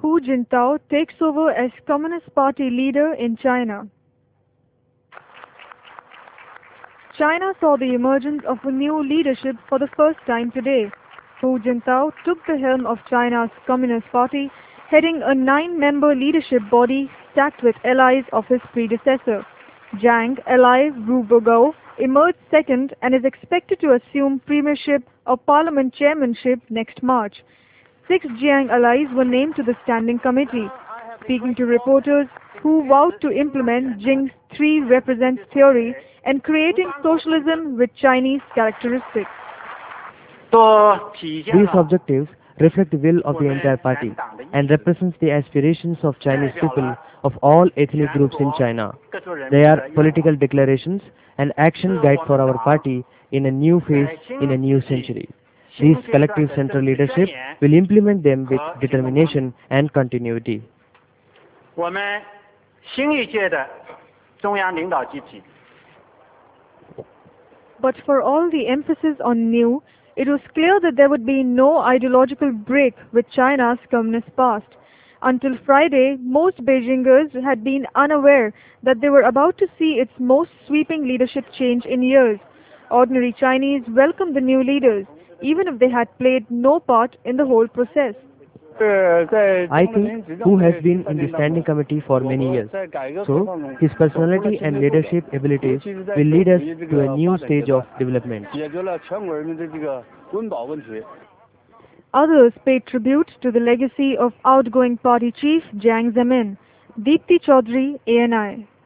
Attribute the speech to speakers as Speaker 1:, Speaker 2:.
Speaker 1: Hu Jintao takes over as Communist Party leader in China. China saw the emergence of a new leadership for the first time today. Hu Jintao took the helm of China's Communist Party, heading a 9-member leadership body stacked with allies of his predecessor. Zhang ally Wu Bogao emerged second and is expected to assume premiership or parliament chairmanship next March. 6 Jiang allies were named to the standing committee. Speaking to reporters, Hu vowed to implement Jing's 3 represents theory and creating socialism with Chinese characteristics.
Speaker 2: These objectives reflect the will of the entire party and represents the aspirations of Chinese people of all ethnic groups in China. They are political declarations and action guide for our party in a new phase in a new century. This collective central leadership will implement them with determination and continuity.
Speaker 1: But for all the emphasis on new, it was clear that there would be no ideological break with China's communist past. Until Friday, most Beijingers had been unaware that they were about to see its most sweeping leadership change in years. Ordinary Chinese welcomed the new leaders, even if they had played no part in the whole process.
Speaker 2: I think Hu has been in the standing committee for many years, so his personality and leadership abilities will lead us to a new stage of development.
Speaker 1: Others paid tribute to the legacy of outgoing party chief Jiang Zemin. Deepti Chaudhary, ANI.